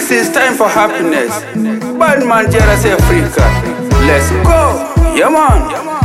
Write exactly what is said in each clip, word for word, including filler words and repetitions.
This is time for happiness. Bad man Jeras Africa. Let's go. Yeah man.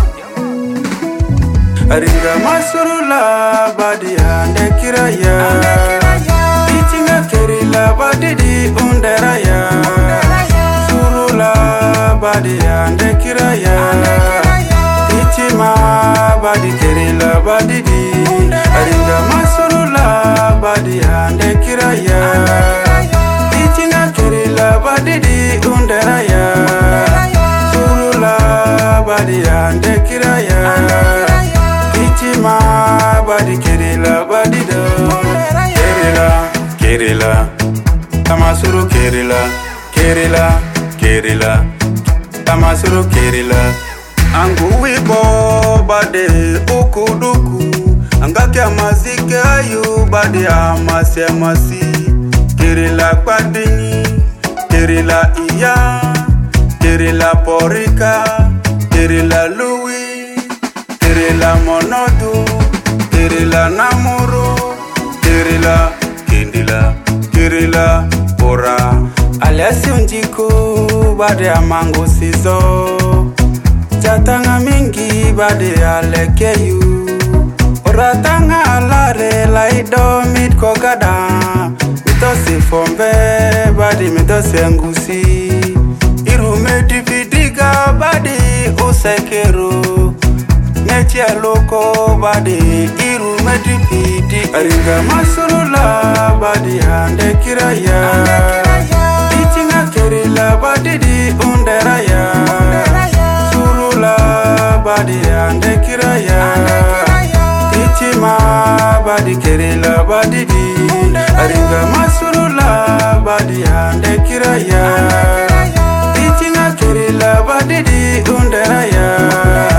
Aringa masurula badi ande kiraya. Ichinga kerila badi di underaya. Surula badi ande kiraya. Ichima badi kerila badi di. Aringa masurula badi ande kiraya. Ichinga kerila badi di underaya. Surula badi ande kiraya. Ichima badi kerila badi do. Kerila, kerila, tamasuru kerila, kerila, kerila, tamasuru kerila. Angu wibo bade ukuduku, angake amazike ayu bade amasi amasi. Kerila kwadini, kerila iya, kerila porika, kerila lui. Kerila monodu, kerila namuru, kerila kendila, kerila ora. Aliasi unjiku bade amangu sizo, jatanga mingi bade alekeyu. Ora tanga alare laido mit kogada, mitose fombe bade mitose ngusi. Irume dividiga bade usekeru. Netia loko badi iru medipidi. Aringa masurula badi ande kiraya. Ichinga kerila badi di underaya. Surula badi ande kiraya. Ichima badi kerila badi di. Aringa masurula badi ande kiraya. Ichinga kerila badi di underaya.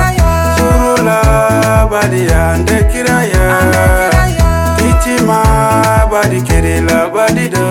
Badi ande kiraya. Ichima badi kerila badi do.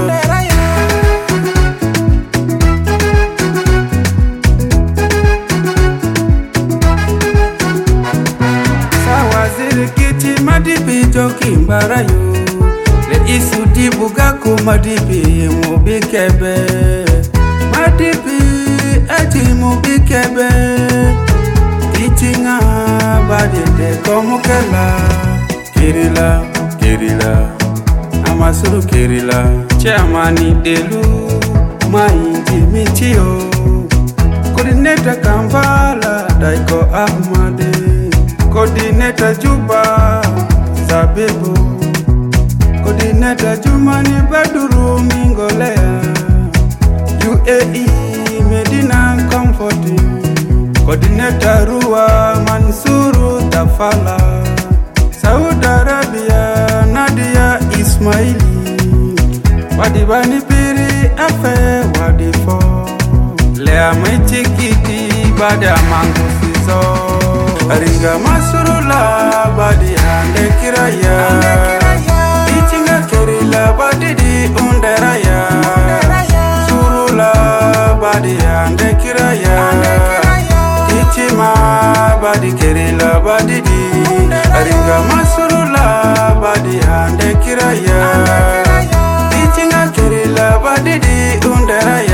Sawaziri kiti madipi joki mbarayo. Le isu dibugaku madipi mubikebe. Madipi eti mubikebe. Ichinga badi de komukela. Kerila, kerila, amasuru kerila. Chamani delu, maindi mitio. Coordinator Kampala, Daiko Ahmade. Coordinator Juba, Zabebo. Coordinator Jumani Baduru Mingolea. U A E, Medina Comforting. Coordinator Rua Mansuru Tafala. Saudi Arabia Nadia Ismaili. Wadibani Piri Afe Wadifo. Lea Maichikiti Bada Mangu Siso. Aringa Masurula Badi Ande Kiraya. Ichinga Kerila Badi di underaya. Surula Badi Ande Kiraya. Ichima badi kerila badi di. Aringa masurula badi ande kiraya. Ichinga kerila badi di underaya.